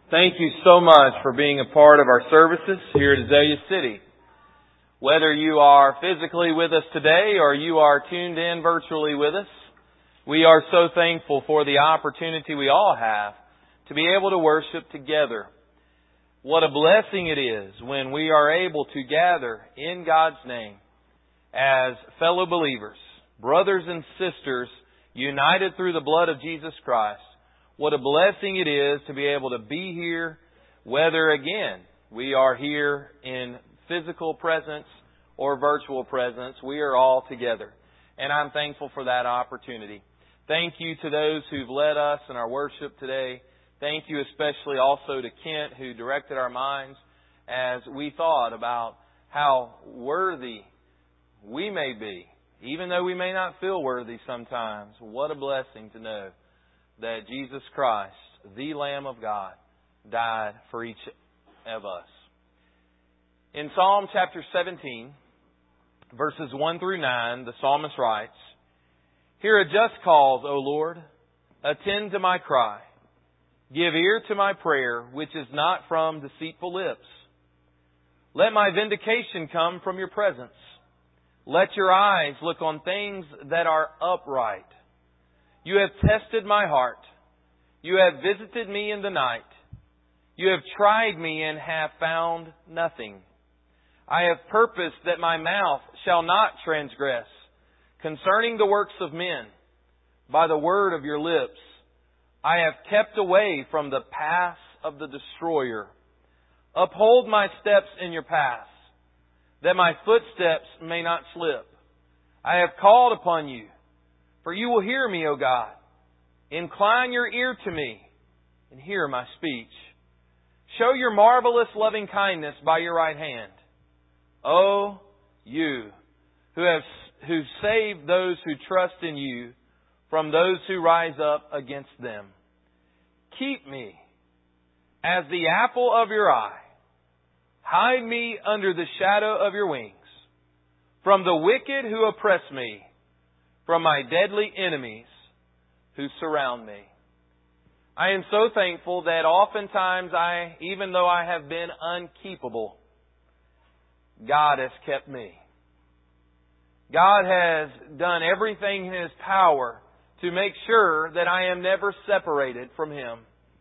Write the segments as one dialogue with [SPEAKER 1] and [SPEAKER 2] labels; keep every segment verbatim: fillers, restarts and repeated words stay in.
[SPEAKER 1] Thank you so much for being a part of our services here at Azalea City. Whether you are physically with us today or you are tuned in virtually with us, we are so thankful for the opportunity we all have to be able to worship together. What a blessing it is when we are able to gather in God's name as fellow believers, brothers and sisters, united through the blood of Jesus Christ. What a blessing it is to be able to be here, whether, again, we are here in physical presence or virtual presence. We are all together. And I'm thankful for that opportunity. Thank you to those who've led us in our worship today. Thank you especially also to Kent, who directed our minds as we thought about how worthy we may be. Even though we may not feel worthy sometimes, what a blessing to know that Jesus Christ, the Lamb of God, died for each of us. In Psalm chapter seventeen, verses one through nine, the psalmist writes, "Hear a just cause, O Lord. Attend to my cry. Give ear to my prayer, which is not from deceitful lips. Let my vindication come from your presence. Let your eyes look on things that are upright. You have tested my heart. You have visited me in the night. You have tried me and have found nothing. I have purposed that my mouth shall not transgress concerning the works of men. By the word of your lips, I have kept away from the paths of the destroyer. Uphold my steps in your paths, that my footsteps may not slip. I have called upon you, for you will hear me, O God. Incline your ear to me and hear my speech. Show your marvelous loving kindness by your right hand. O you who have who save those who trust in you from those who rise up against them. Keep me as the apple of your eye. Hide me under the shadow of your wings. From the wicked who oppress me, from my deadly enemies who surround me." I am so thankful that oftentimes I, even though I have been unkeepable, God has kept me. God has done everything in His power to make sure that I am never separated from Him.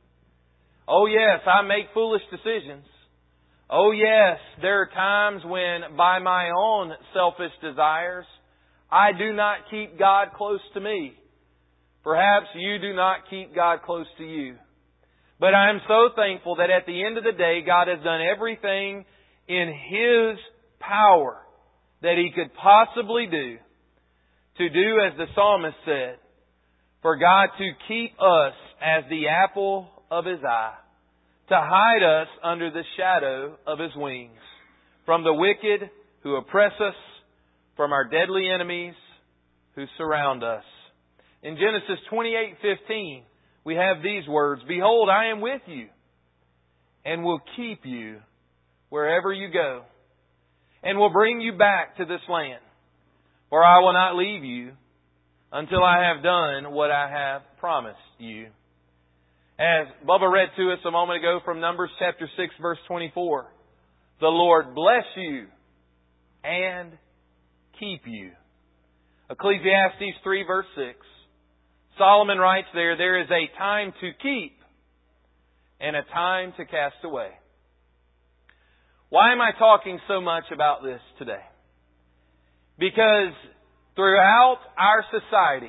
[SPEAKER 1] Oh yes, I make foolish decisions. Oh yes, there are times when by my own selfish desires, I do not keep God close to me. Perhaps you do not keep God close to you. But I am so thankful that at the end of the day, God has done everything in His power that He could possibly do to do as the psalmist said, for God to keep us as the apple of His eye, to hide us under the shadow of His wings, from the wicked who oppress us, from our deadly enemies who surround us. In Genesis twenty-eight fifteen, we have these words, "Behold, I am with you, and will keep you wherever you go, and will bring you back to this land. For I will not leave you until I have done what I have promised you." As Bubba read to us a moment ago from Numbers chapter six, verse twenty-four, "The Lord bless you and keep you." Ecclesiastes three, verse six, Solomon writes there, "There is a time to keep and a time to cast away." Why am I talking so much about this today? Because throughout our society,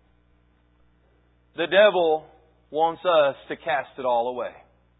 [SPEAKER 1] the devil wants us to cast it all away.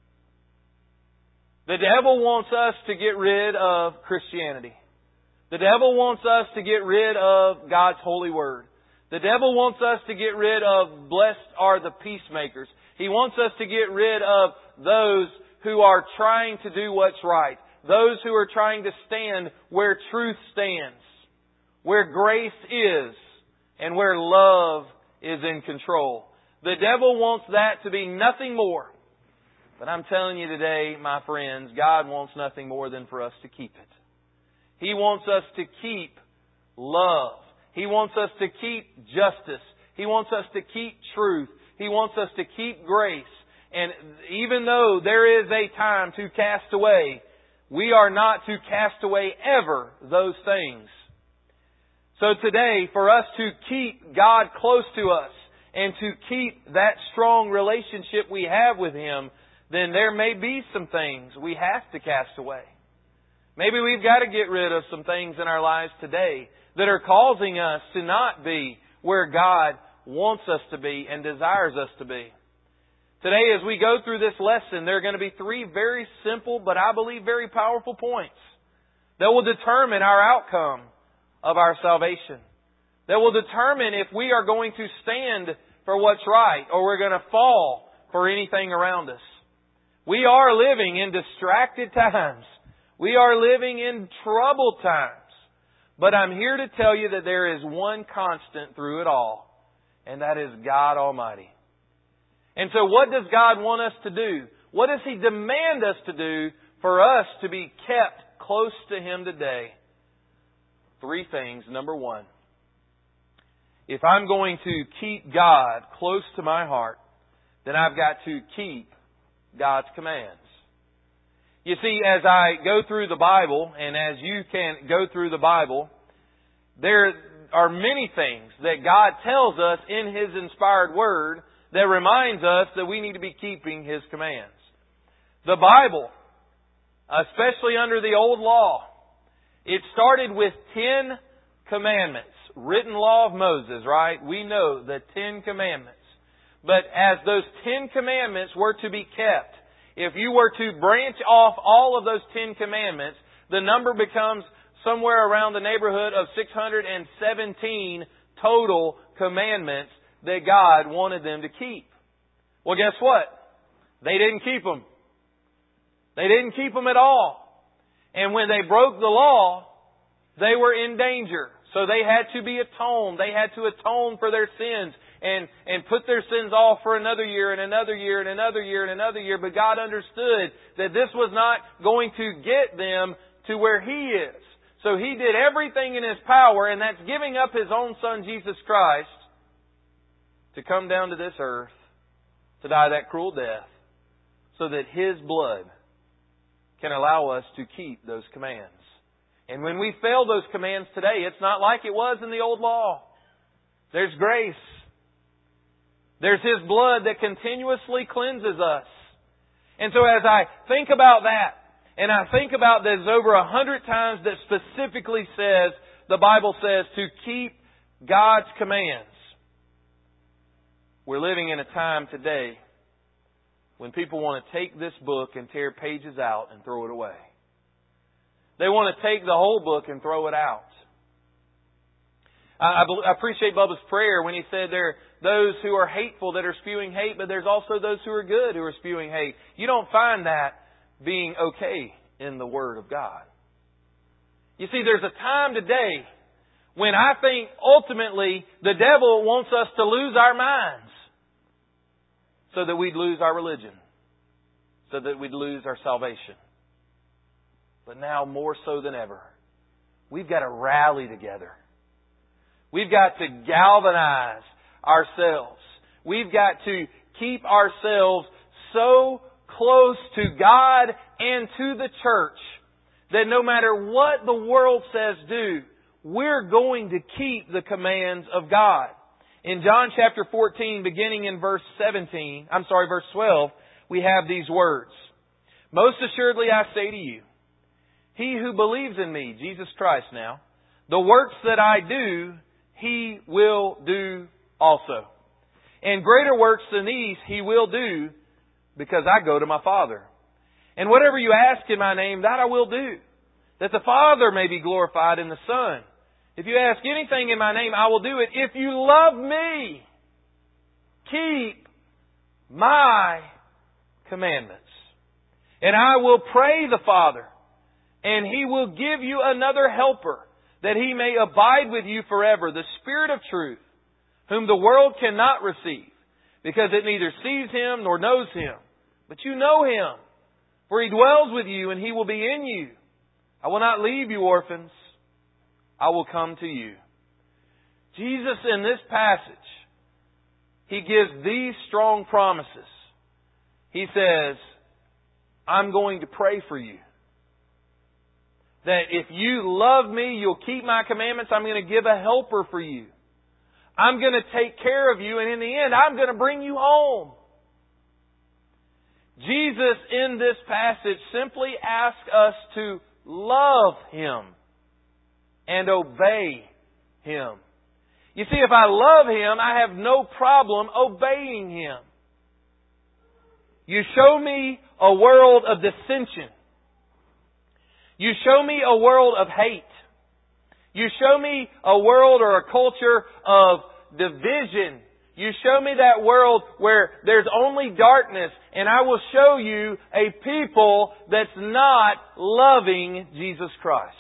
[SPEAKER 1] The devil wants us to get rid of Christianity. The devil wants us to get rid of God's holy word. The devil wants us to get rid of "blessed are the peacemakers." He wants us to get rid of those who are trying to do what's right. Those who are trying to stand where truth stands, where grace is, and where love is in control. The devil wants that to be nothing more. But I'm telling you today, my friends, God wants nothing more than for us to keep it. He wants us to keep love. He wants us to keep justice. He wants us to keep truth. He wants us to keep grace. And even though there is a time to cast away, we are not to cast away ever those things. So today, for us to keep God close to us and to keep that strong relationship we have with Him, then there may be some things we have to cast away. Maybe we've got to get rid of some things in our lives today that are causing us to not be where God wants us to be and desires us to be. Today, as we go through this lesson, there are going to be three very simple, but I believe very powerful points that will determine our outcome of our salvation. That will determine if we are going to stand for what's right or we're going to fall for anything around us. We are living in distracted times. We are living in troubled times. But I'm here to tell you that there is one constant through it all, and that is God Almighty. And so what does God want us to do? What does He demand us to do for us to be kept close to Him today? Three things. Number one, if I'm going to keep God close to my heart, then I've got to keep God's commands. You see, as I go through the Bible, and as you can go through the Bible, there are many things that God tells us in His inspired Word that reminds us that we need to be keeping His commands. The Bible, especially under the Old Law, it started with ten commandments. Written law of Moses, right? We know the Ten Commandments. But as those Ten Commandments were to be kept, if you were to branch off all of those Ten Commandments, the number becomes somewhere around the neighborhood of six hundred seventeen total commandments that God wanted them to keep. Well, guess what? They didn't keep them. They didn't keep them at all. And when they broke the law, they were in danger. So they had to be atoned. They had to atone for their sins and, and put their sins off for another year and another year and another year and another year. But God understood that this was not going to get them to where He is. So He did everything in His power, and that's giving up His own Son, Jesus Christ, to come down to this earth, to die that cruel death, so that His blood can allow us to keep those commands. And when we fail those commands today, it's not like it was in the old law. There's grace. There's His blood that continuously cleanses us. And so as I think about that, and I think about there's over a hundred times that specifically says, the Bible says, to keep God's commands. We're living in a time today when people want to take this book and tear pages out and throw it away. They want to take the whole book and throw it out. I, I appreciate Bubba's prayer when he said there are those who are hateful that are spewing hate, but there's also those who are good who are spewing hate. You don't find that being okay in the Word of God. You see, there's a time today when I think ultimately the devil wants us to lose our minds so that we'd lose our religion, so that we'd lose our salvation. But now more so than ever, we've got to rally together. We've got to galvanize ourselves. We've got to keep ourselves so close to God and to the church that no matter what the world says do, we're going to keep the commands of God. In John chapter fourteen, beginning in verse seventeen, I'm sorry, verse twelve, we have these words. Most assuredly I say to you, he who believes in me, Jesus Christ now, the works that I do, he will do also. And greater works than these he will do, because I go to my Father. And whatever you ask in my name, that I will do, that the Father may be glorified in the Son. If you ask anything in my name, I will do it. If you love me, keep my commandments. And I will pray the Father, and He will give you another helper, that He may abide with you forever, the Spirit of truth, whom the world cannot receive, because it neither sees Him nor knows Him. But you know Him, for He dwells with you, and He will be in you. I will not leave you orphans. I will come to you. Jesus, in this passage, He gives these strong promises. He says, I'm going to pray for you. That if you love me, you'll keep my commandments. I'm going to give a helper for you. I'm going to take care of you, and in the end, I'm going to bring you home. Jesus, in this passage, simply asks us to love Him and obey Him. You see, if I love Him, I have no problem obeying Him. You show me a world of dissension. You show me a world of hate. You show me a world or a culture of division. You show me that world where there's only darkness, and I will show you a people that's not loving Jesus Christ.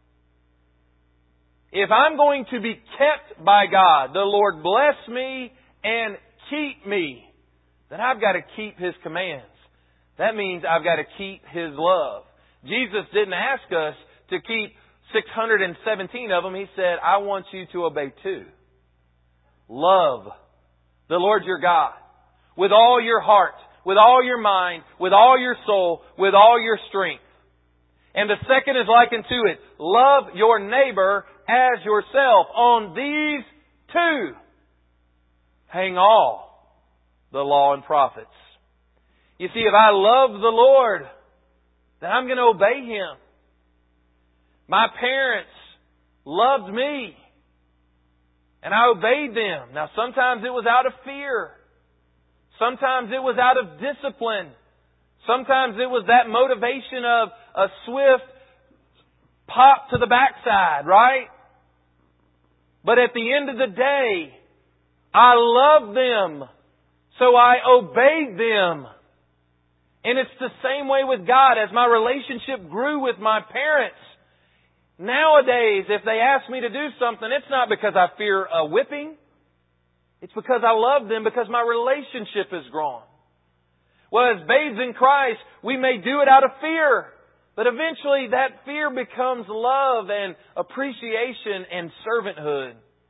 [SPEAKER 1] If I'm going to be kept by God, the Lord bless me and keep me, then I've got to keep His commands. That means I've got to keep His love. Jesus didn't ask us to keep six hundred seventeen of them. He said, I want you to obey two. Love the Lord your God with all your heart, with all your mind, with all your soul, with all your strength. And the second is likened to it. Love your neighbor as yourself. On these two hang all the law and prophets. You see, if I love the Lord, then I'm going to obey Him. My parents loved me, and I obeyed them. Now, sometimes it was out of fear. Sometimes it was out of discipline. Sometimes it was that motivation of a swift pop to the backside, right? But at the end of the day, I loved them, so I obeyed them. And it's the same way with God. As my relationship grew with my parents, nowadays, if they ask me to do something, it's not because I fear a whipping. It's because I love them, because my relationship has grown. Well, as babes in Christ, we may do it out of fear. But eventually that fear becomes love and appreciation and servanthood.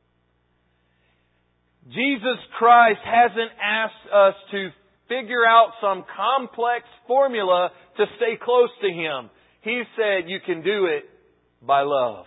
[SPEAKER 1] Jesus Christ hasn't asked us to figure out some complex formula to stay close to Him. He said you can do it by love.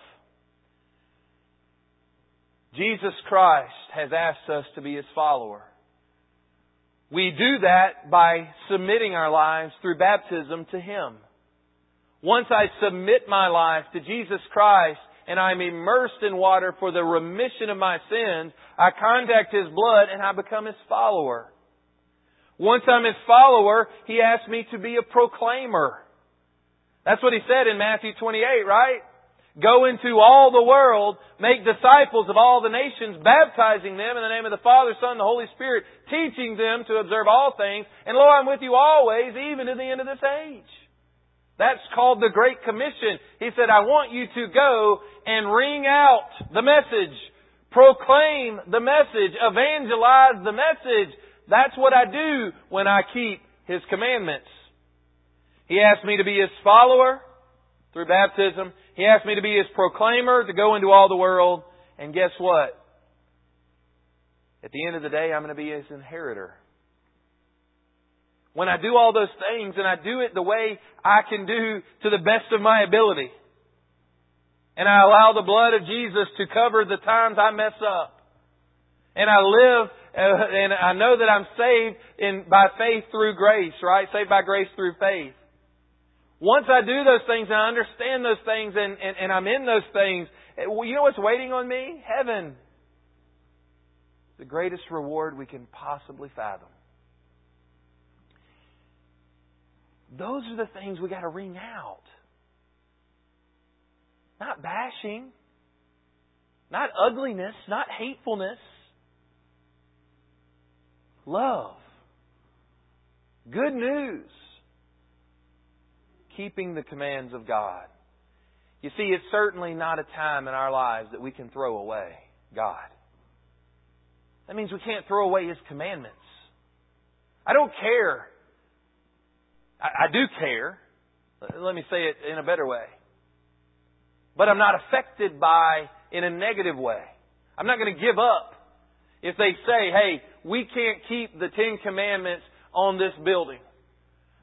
[SPEAKER 1] Jesus Christ has asked us to be His follower. We do that by submitting our lives through baptism to Him. Once I submit my life to Jesus Christ and I'm immersed in water for the remission of my sins, I contact His blood and I become His follower. Once I'm His follower, He asked me to be a proclaimer. That's what He said in Matthew twenty-eight, right? Go into all the world, make disciples of all the nations, baptizing them in the name of the Father, Son, and the Holy Spirit, teaching them to observe all things. And lo, I'm with you always, even to the end of this age. That's called the Great Commission. He said, I want you to go and ring out the message, proclaim the message, evangelize the message. That's what I do when I keep His commandments. He asked me to be His follower through baptism. He asked me to be His proclaimer, to go into all the world. And guess what? At the end of the day, I'm going to be His inheritor. When I do all those things, and I do it the way I can do to the best of my ability, and I allow the blood of Jesus to cover the times I mess up, and I live, uh, and I know that I'm saved in by faith through grace, right? Saved by grace through faith. Once I do those things and I understand those things and, and, and I'm in those things, you know what's waiting on me? Heaven. The greatest reward we can possibly fathom. Those are the things we got to wring out. Not bashing. Not ugliness. Not hatefulness. Love. Good news. Keeping the commands of God. You see, it's certainly not a time in our lives that we can throw away God. That means we can't throw away His commandments. I don't care. I, I do care. Let me say it in a better way. But I'm not affected by in a negative way. I'm not going to give up if they say, hey, we can't keep the Ten Commandments on this building.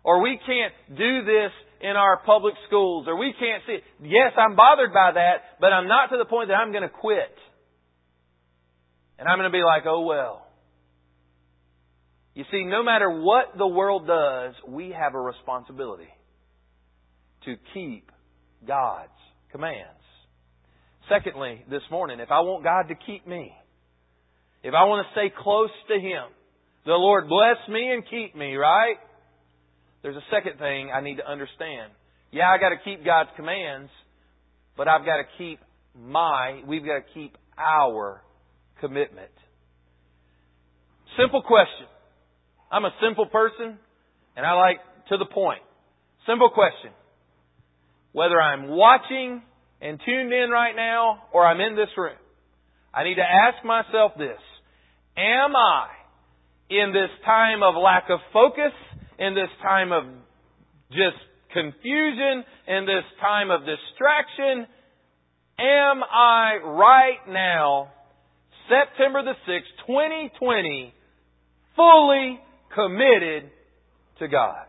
[SPEAKER 1] Or we can't do this in our public schools. Or we can't see it. Yes, I'm bothered by that, but I'm not to the point that I'm going to quit. And I'm going to be like, oh well. You see, no matter what the world does, we have a responsibility to keep God's commands. Secondly, this morning, if I want God to keep me, if I want to stay close to Him, the Lord bless me and keep me, right? There's a second thing I need to understand. Yeah, I got to keep God's commands, but I've got to keep my, we've got to keep our commitment. Simple question. I'm a simple person, and I like to the point. Simple question. Whether I'm watching and tuned in right now, or I'm in this room, I need to ask myself this. Am I, in this time of lack of focus, in this time of just confusion, in this time of distraction, am I right now, September the sixth, twenty twenty, fully committed to God?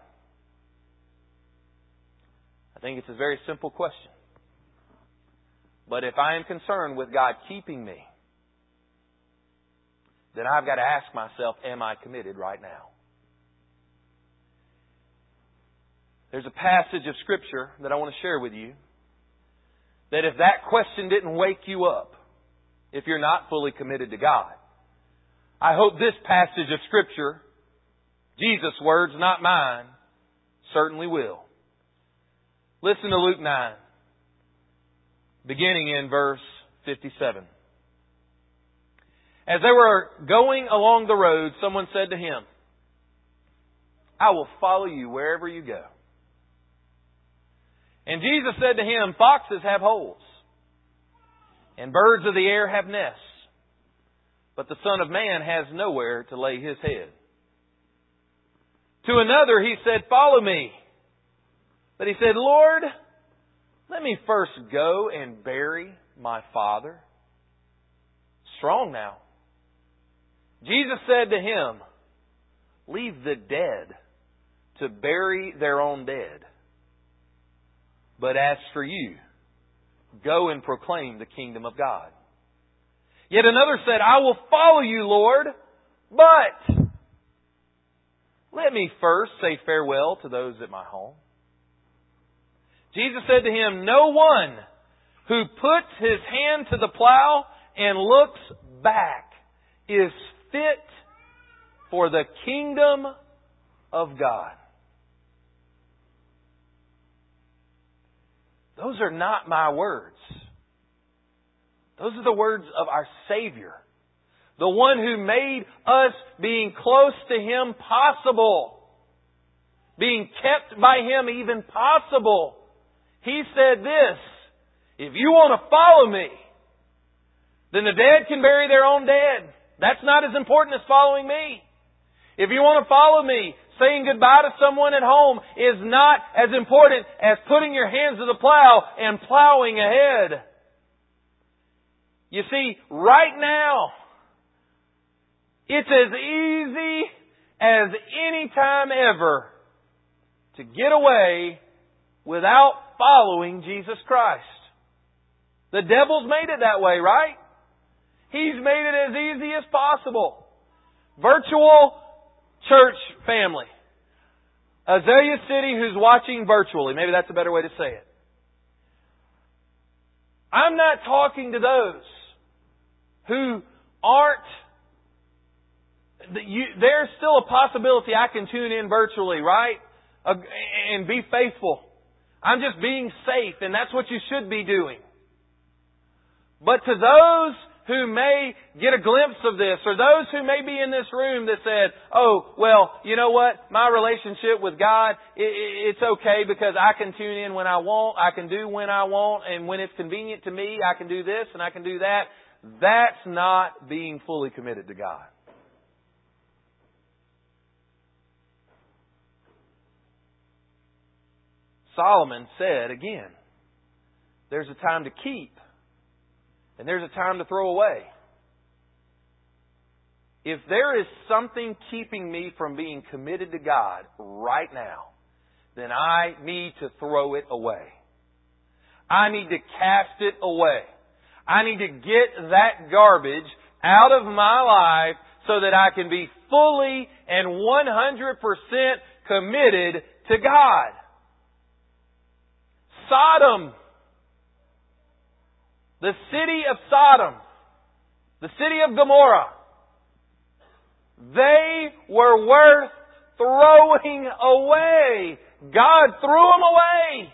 [SPEAKER 1] I think it's a very simple question. But if I am concerned with God keeping me, then I've got to ask myself, am I committed right now? There's a passage of Scripture that I want to share with you that if that question didn't wake you up, if you're not fully committed to God, I hope this passage of Scripture, Jesus' words, not mine, certainly will. Listen to Luke nine, beginning in verse fifty-seven. As they were going along the road, someone said to Him, I will follow you wherever you go. And Jesus said to him, foxes have holes, and birds of the air have nests, but the Son of Man has nowhere to lay His head. To another He said, follow me. But he said, Lord, let me first go and bury my father. Strong now. Jesus said to him, leave the dead to bury their own dead. But as for you, go and proclaim the kingdom of God. Yet another said, I will follow you, Lord, but let me first say farewell to those at my home. Jesus said to him, no one who puts his hand to the plow and looks back is fit for the kingdom of God. Those are not my words. Those are the words of our Savior. The one who made us being close to Him possible. Being kept by Him even possible. He said this, if you want to follow me, then the dead can bury their own dead. That's not as important as following me. If you want to follow me, saying goodbye to someone at home is not as important as putting your hands to the plow and plowing ahead. You see, right now, it's as easy as any time ever to get away without following Jesus Christ. The devil's made it that way, right? He's made it as easy as possible. Virtual church family. Azalea City who's watching virtually. Maybe that's a better way to say it. I'm not talking to those who aren't... There's still a possibility I can tune in virtually, right? And be faithful. I'm just being safe, and that's what you should be doing. But to those who may get a glimpse of this, or those who may be in this room that said, oh, well, you know what? My relationship with God, it's okay because I can tune in when I want, I can do when I want, and when it's convenient to me, I can do this and I can do that. That's not being fully committed to God. Solomon said again, there's a time to keep and there's a time to throw away. If there is something keeping me from being committed to God right now, then I need to throw it away. I need to cast it away. I need to get that garbage out of my life so that I can be fully and one hundred percent committed to God. Sodom. The city of Sodom. The city of Gomorrah. They were worth throwing away. God threw them away.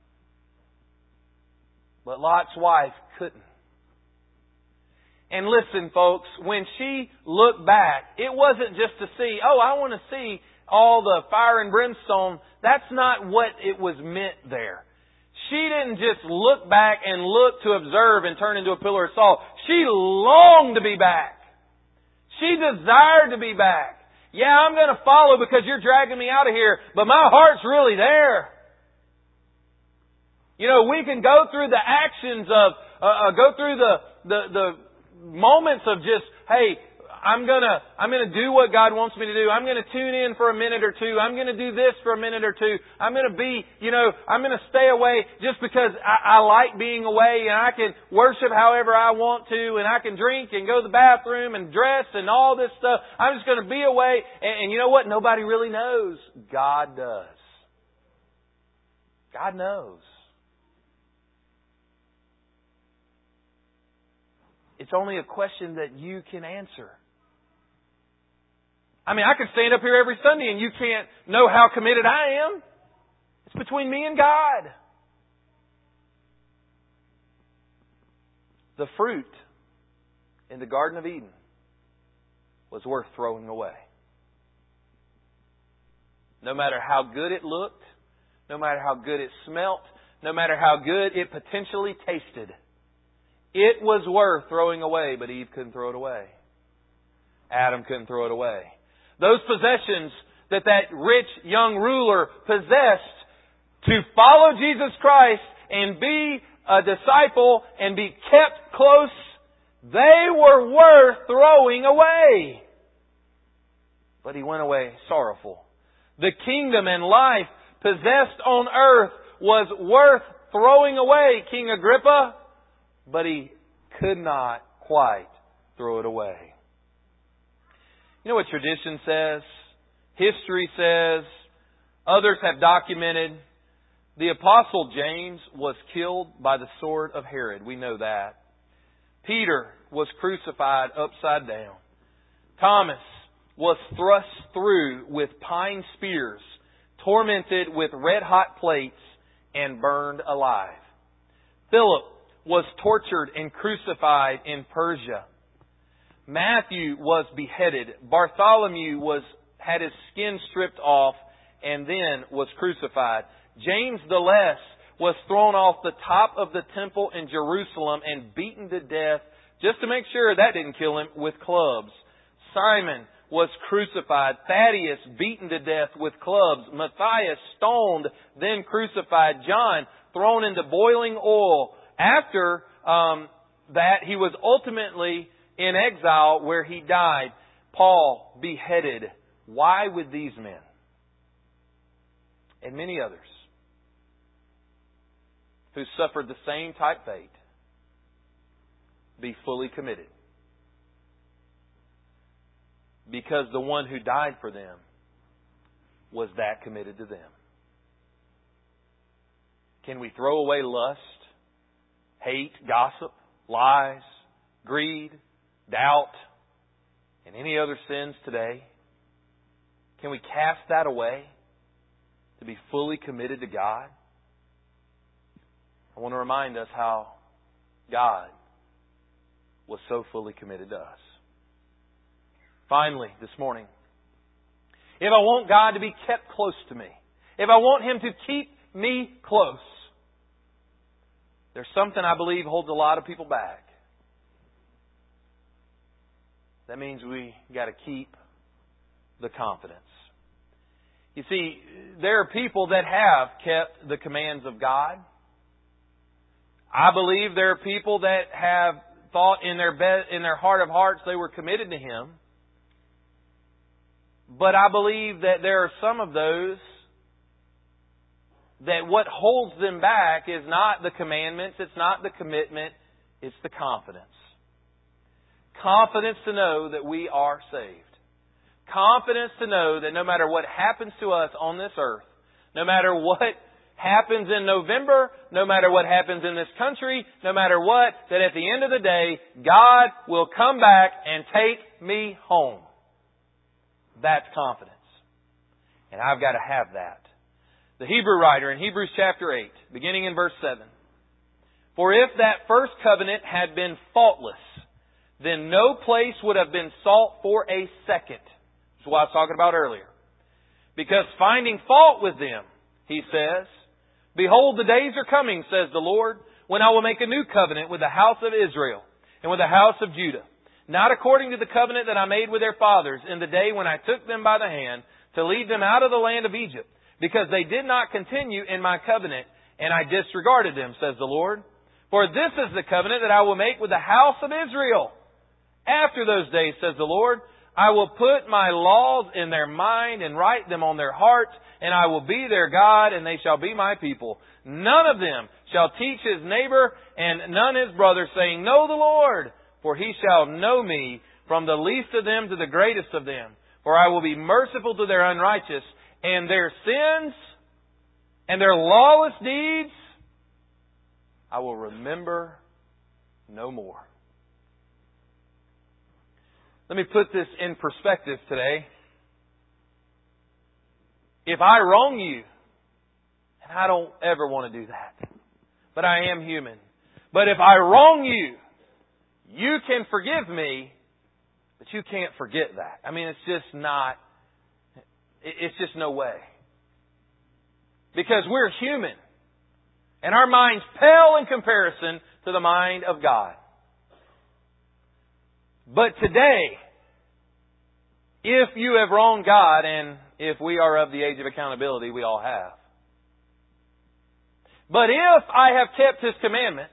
[SPEAKER 1] But Lot's wife couldn't. And listen, folks, when she looked back, it wasn't just to see, oh, I want to see all the fire and brimstone. That's not what it was meant there. She didn't just look back and look to observe and turn into a pillar of salt. She longed to be back. She desired to be back. Yeah, I'm going to follow because you're dragging me out of here, but my heart's really there. You know, we can go through the actions of, uh, uh, go through the, the, the moments of just, hey, I'm gonna, I'm gonna do what God wants me to do. I'm gonna tune in for a minute or two. I'm gonna do this for a minute or two. I'm gonna be, you know, I'm gonna stay away just because I, I like being away and I can worship however I want to and I can drink and go to the bathroom and dress and all this stuff. I'm just gonna be away. And, and you know what? Nobody really knows. God does. God knows. It's only a question that you can answer. I mean, I could stand up here every Sunday and you can't know how committed I am. It's between me and God. The fruit in the Garden of Eden was worth throwing away. No matter how good it looked, no matter how good it smelt, no matter how good it potentially tasted, it was worth throwing away, but Eve couldn't throw it away. Adam couldn't throw it away. Those possessions that that rich young ruler possessed to follow Jesus Christ and be a disciple and be kept close, they were worth throwing away. But he went away sorrowful. The kingdom and life possessed on earth was worth throwing away, King Agrippa. But he could not quite throw it away. You know what tradition says? History says. Others have documented. The Apostle James was killed by the sword of Herod. We know that. Peter was crucified upside down. Thomas was thrust through with pine spears, tormented with red-hot plates, and burned alive. Philip was tortured and crucified in Persia. Matthew was beheaded. Bartholomew was had his skin stripped off and then was crucified. James the Less was thrown off the top of the temple in Jerusalem and beaten to death, just to make sure that didn't kill him, with clubs. Simon was crucified. Thaddeus beaten to death with clubs. Matthias stoned, then crucified. John thrown into boiling oil. After um, that, he was ultimately in exile where he died. Paul beheaded. Why would these men and many others who suffered the same type fate be fully committed? Because the one who died for them was that committed to them. Can we throw away lust, hate, gossip, lies, greed, doubt, and any other sins today? Can we cast that away to be fully committed to God? I want to remind us how God was so fully committed to us. Finally, this morning, if I want God to be kept close to me, if I want Him to keep me close, there's something I believe holds a lot of people back. That means we got to keep the confidence. You see, there are people that have kept the commands of God. I believe there are people that have thought in their be- in their heart of hearts they were committed to Him. But I believe that there are some of those that what holds them back is not the commandments, it's not the commitment, it's the confidence. Confidence to know that we are saved. Confidence to know that no matter what happens to us on this earth, no matter what happens in November, no matter what happens in this country, no matter what, that at the end of the day, God will come back and take me home. That's confidence. And I've got to have that. The Hebrew writer in Hebrews chapter eight, beginning in verse seven. For if that first covenant had been faultless, then no place would have been sought for a second. That's what I was talking about earlier. Because finding fault with them, he says, behold, the days are coming, says the Lord, when I will make a new covenant with the house of Israel and with the house of Judah, not according to the covenant that I made with their fathers in the day when I took them by the hand to lead them out of the land of Egypt, because they did not continue in my covenant, and I disregarded them, says the Lord. For this is the covenant that I will make with the house of Israel. After those days, says the Lord, I will put my laws in their mind and write them on their hearts, and I will be their God, and they shall be my people. None of them shall teach his neighbor, and none his brother, saying, Know the Lord, for he shall know me, from the least of them to the greatest of them. For I will be merciful to their unrighteous, and their sins and their lawless deeds I will remember no more. Let me put this in perspective today. If I wrong you, and I don't ever want to do that, but I am human. But if I wrong you, you can forgive me, but you can't forget that. I mean, it's just not, it's just no way. Because we're human. And our minds pale in comparison to the mind of God. But today, if you have wronged God, and if we are of the age of accountability, we all have. But if I have kept His commandments,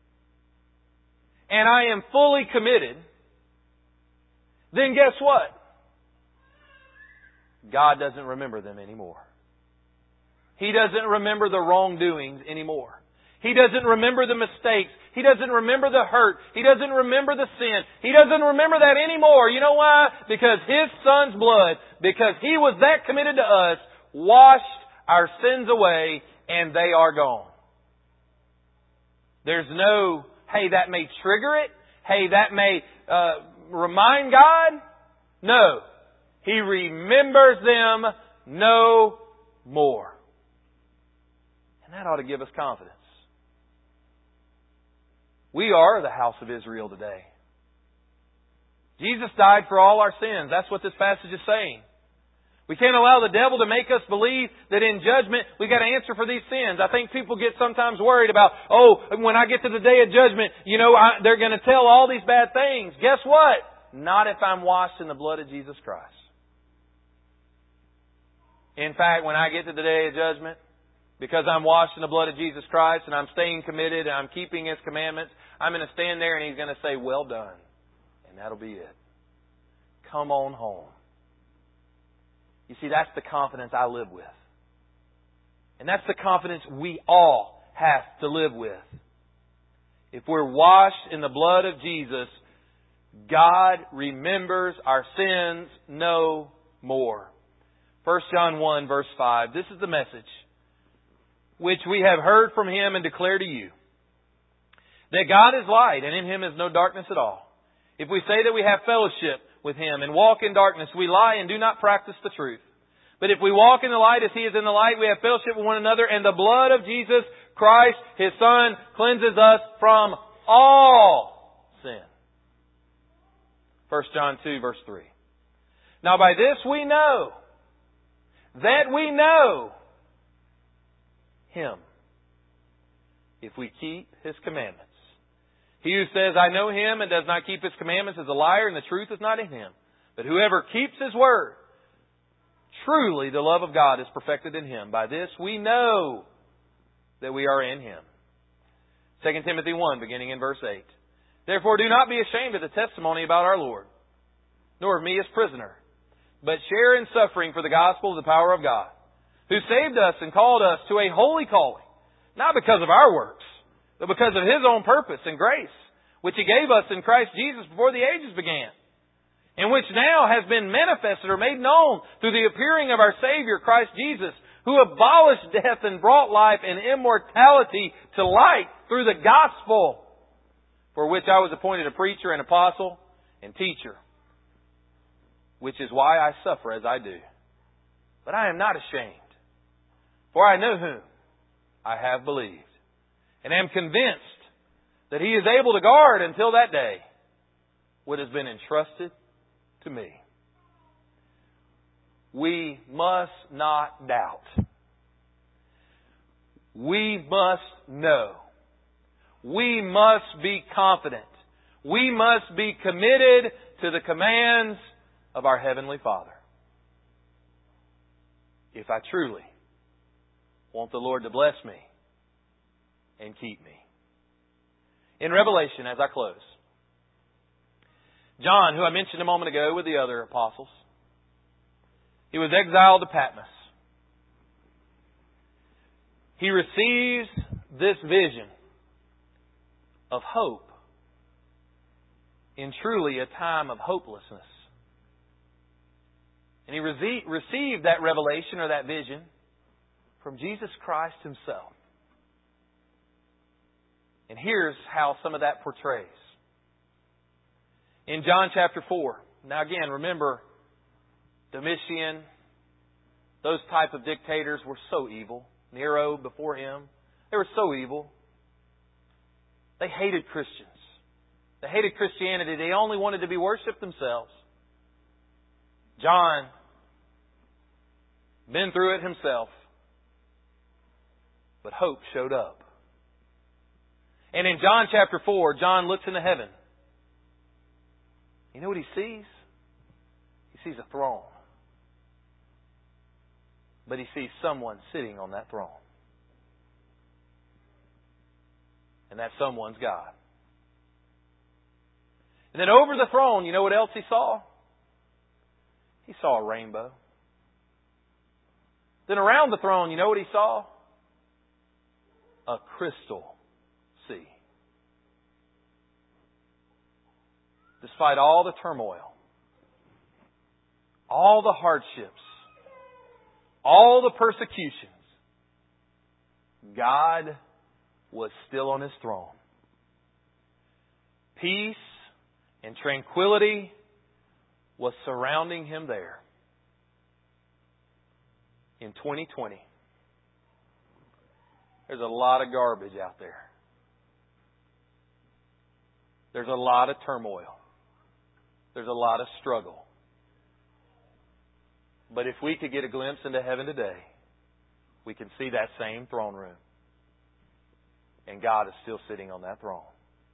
[SPEAKER 1] and I am fully committed, then guess what? God doesn't remember them anymore. He doesn't remember the wrongdoings anymore. He doesn't remember the mistakes. He doesn't remember the hurt. He doesn't remember the sin. He doesn't remember that anymore. You know why? Because His Son's blood, because He was that committed to us, washed our sins away, and they are gone. There's no, hey, that may trigger it. Hey, that may uh, remind God. No. He remembers them no more. And that ought to give us confidence. We are the house of Israel today. Jesus died for all our sins. That's what this passage is saying. We can't allow the devil to make us believe that in judgment we got to answer for these sins. I think people get sometimes worried about, oh, when I get to the day of judgment, you know, I, they're going to tell all these bad things. Guess what? Not if I'm washed in the blood of Jesus Christ. In fact, when I get to the day of judgment, because I'm washed in the blood of Jesus Christ and I'm staying committed and I'm keeping His commandments, I'm going to stand there and He's going to say, well done. And that'll be it. Come on home. You see, that's the confidence I live with. And that's the confidence we all have to live with. If we're washed in the blood of Jesus, God remembers our sins no more. First John one, verse five. This is the message which we have heard from Him and declare to you, that God is light, and in Him is no darkness at all. If we say that we have fellowship with Him and walk in darkness, we lie and do not practice the truth. But if we walk in the light as He is in the light, we have fellowship with one another, and the blood of Jesus Christ, His Son, cleanses us from all sin. First John two, verse three. Now by this we know that we know Him, if we keep His commandments. He who says, I know Him, and does not keep His commandments is a liar, and the truth is not in him. But whoever keeps His word, truly the love of God is perfected in him. By this we know that we are in Him. Second Timothy one, beginning in verse eight. Therefore do not be ashamed of the testimony about our Lord, nor of me as prisoner, but share in suffering for the gospel of the power of God, who saved us and called us to a holy calling, not because of our works, but because of His own purpose and grace, which He gave us in Christ Jesus before the ages began, and which now has been manifested or made known through the appearing of our Savior, Christ Jesus, who abolished death and brought life and immortality to light through the gospel, for which I was appointed a preacher and apostle and teacher, which is why I suffer as I do. But I am not ashamed, for I know whom I have believed, and am convinced that He is able to guard until that day what has been entrusted to me. We must not doubt. We must know. We must be confident. We must be committed to the commands of our Heavenly Father. If I truly want the Lord to bless me and keep me. In Revelation, as I close, John, who I mentioned a moment ago with the other apostles, he was exiled to Patmos. He receives this vision of hope in truly a time of hopelessness. And he rece- received that revelation or that vision from Jesus Christ Himself. And here's how some of that portrays. In John chapter four. Now again, remember, Domitian, those type of dictators were so evil. Nero before him, they were so evil. They hated Christians. They hated Christianity. They only wanted to be worshipped themselves. John, been through it himself. But hope showed up. And in John chapter four, John looks into heaven. You know what he sees? He sees a throne. But he sees someone sitting on that throne. And that someone's God. And then over the throne, you know what else he saw? He saw a rainbow. Then around the throne, you know what he saw? A crystal sea. Despite all the turmoil, all the hardships, all the persecutions, God was still on His throne. Peace and tranquility was surrounding Him there. In twenty twenty, there's a lot of garbage out there. There's a lot of turmoil. There's a lot of struggle. But if we could get a glimpse into heaven today, we can see that same throne room. And God is still sitting on that throne.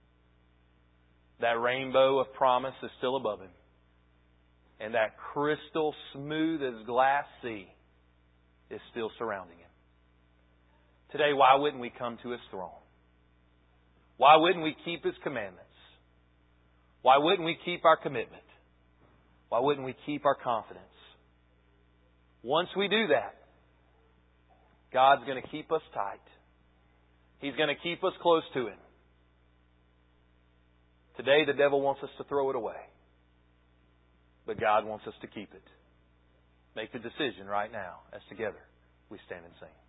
[SPEAKER 1] That rainbow of promise is still above Him. And that crystal smooth as glass sea is still surrounding Him. Today, why wouldn't we come to His throne? Why wouldn't we keep His commandments? Why wouldn't we keep our commitment? Why wouldn't we keep our confidence? Once we do that, God's going to keep us tight. He's going to keep us close to Him. Today, the devil wants us to throw it away. But God wants us to keep it. Make the decision right now as together we stand and sing.